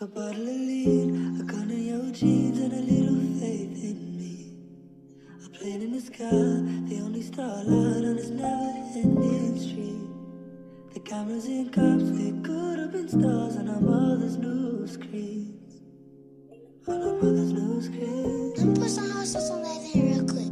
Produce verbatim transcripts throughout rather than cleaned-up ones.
A bottle of lean, a gun in your jeans, and a little faith in me. A plane in the sky, the only starlight on this never-ending street. The cameras and cops, they could have been stars on our mother's new screens. On our mother's new screens. Let me put some hot sauce on that thing real quick.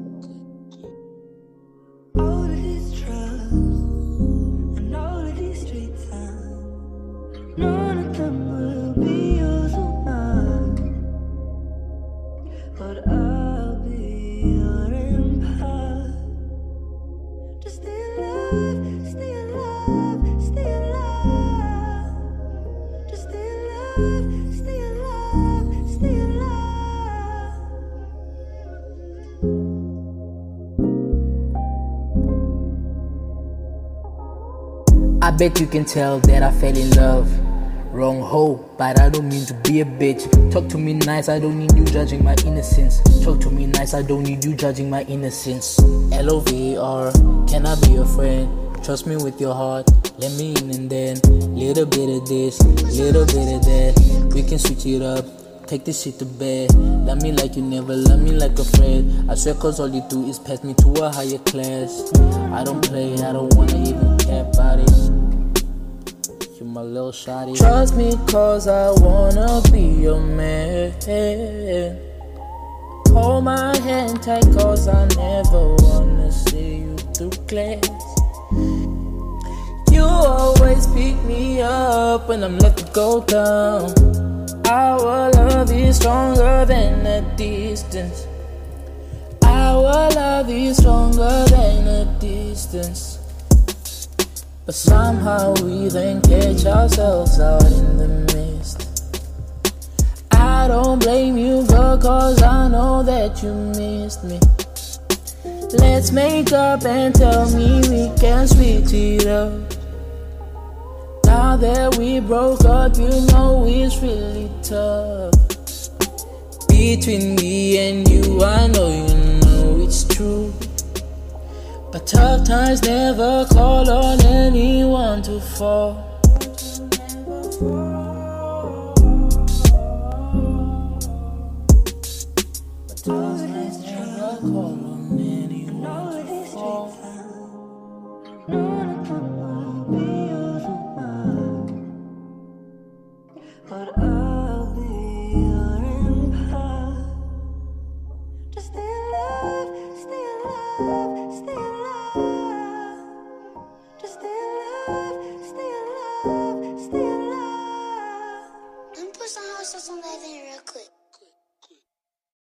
All of these drugs and all of these street signs, none of them will be yours or mine, but I'll be your empire. Just stay alive, stay alive, stay alive. Just stay alive, stay alive, stay alive. I bet you can tell that I fell in love. Wrong hoe, but I don't mean to be a bitch. Talk to me nice, I don't need you judging my innocence. Talk to me nice, I don't need you judging my innocence. L O V R, can I be your friend? Trust me with your heart, let me in and then little bit of this, little bit of that. We can switch it up, take this shit to bed. Love me like you never loved me like a friend. I swear cause all you do is pass me to a higher class. I don't play, I don't wanna even care about it. You my little shawty. Trust me cause I wanna be your man. Hold my hand tight cause I never wanna see you through glass. You always pick me up when I'm left to go down. Our love is stronger than a distance. Our love is stronger than a distance. But somehow we then catch ourselves out in the mist. I don't blame you, girl, cause I know that you missed me. Let's make up and tell me we can switch it up. Now that we broke up, you know it's really tough. Between me and you, I know you know it's true. But tough times never call on anyone to fall. But tough times never call on anyone to fall. None of them will be yours or mine, but I'll be your empire. Just stay alive, stay alive, stay alive. Just stay alive, stay alive, stay alive. Let me put some hot sauce on that thing real quick.